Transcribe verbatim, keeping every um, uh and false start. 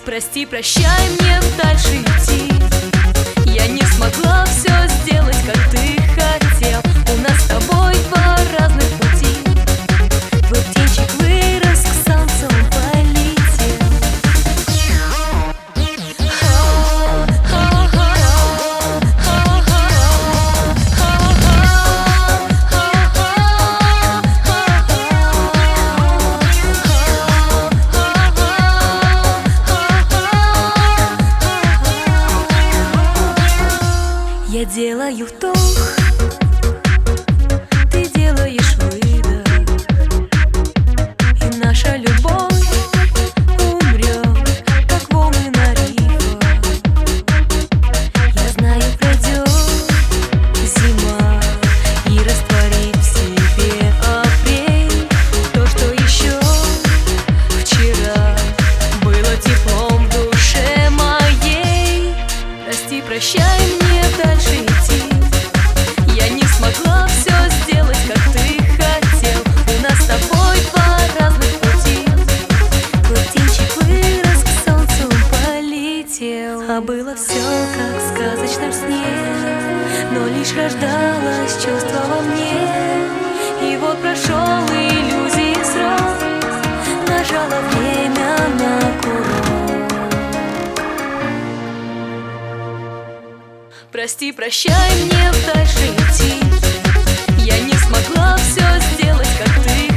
Прости, прощай, мне дальше идти. Я не смогла все сделать, как ты хотел. У нас с тобой два разных пути. Твой птенчик вырос, к солнцу полетел. Я делаю вдох, ты делаешь выдох, и наша любовь умрет, как волны на рифах. Я знаю, пройдет зима и растворит в себе апрель. То, что еще вчера было теплом в душе моей. Прости, прощай, мне дальше идти. Я не смогла все сделать, как ты хотел. У нас с тобой два разных пути. Твой птенчик вырос, к солнцу полетел. А было все, как в сказочном сне, но лишь рождалось чувство во мне. И вот прошел иллюзии срок, нажало время на курок. Прости, прощай, мне дальше идти. Я не смогла все сделать, как ты